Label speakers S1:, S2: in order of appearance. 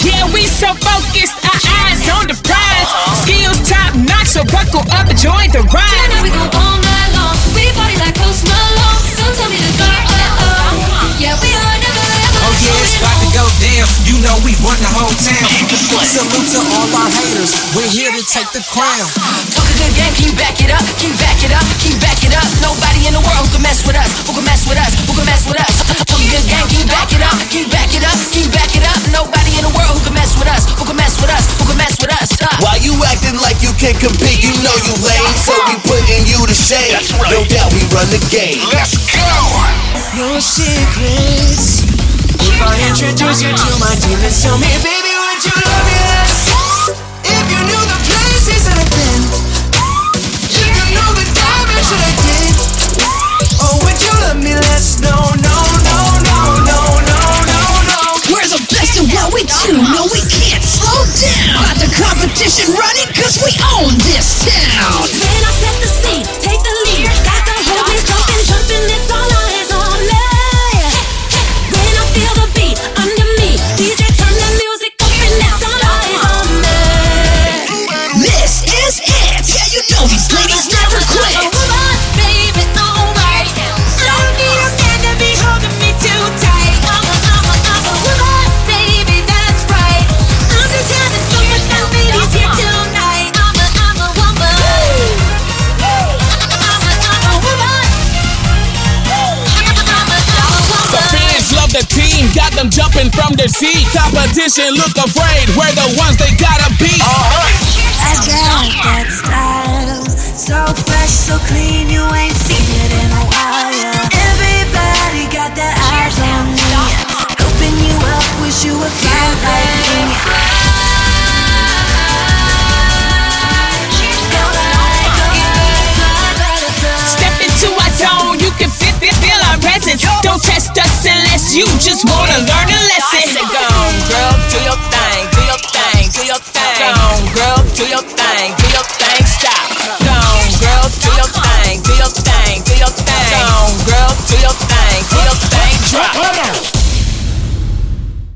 S1: Yeah, we so focused, our eyes on the prize. Skills top notch, so buckle up and join the ride.
S2: Tonight we go all night long. We party like Post Malone. Don't tell me to go. Yeah, we are never ever.
S3: Oh yeah, it's about to go down. You know we run the whole town. Salute to all our haters. We're here to take the crown.
S4: Talk a good game, can you back it up? Can you back it up? Can you back it up? Nobody in the world who can mess with us. Who can mess with us? Who can mess with us? Talk a good game, can you back it up? Can you back it up? Can you back it up? Nobody in the world who can mess with us. Who can mess with us? Who can mess with us?
S5: Why you acting like you can compete? You know you lame, so we putting you to shame. No doubt we run the game.
S6: Let's go!
S3: No secrets. If I introduce you to my demons, tell me, baby, would you love me less? If you knew the places that I've been, if you knew the damage that I did, oh, would you love me less? No, no, no, no, no, no, no, no.
S7: We're the best at what we do. No, we can't slow down. Got the competition running, cause we own this town.
S2: When I set the scene, take the lead. Got the whole place jumping, jumping. It's all eyes on me. When I feel the beat under me, DJ turn the music up and it's all eyes on me.
S7: This is it. Yeah, you know these ladies never quit.
S2: Come on, baby, alright. Don't need a man to be holding me too tight. Come on, baby, that's right. I'm just having fun with my ladies here tonight. I'm a woman. I'm a woman.
S1: The fans love the team, got them jumping from their seat. Competition look afraid, we're the ones they gotta beat.
S8: I got that style, so fresh, so clean, you ain't seen it in a while. Yeah. Everybody got their eyes on me, hoping you up, wish you were.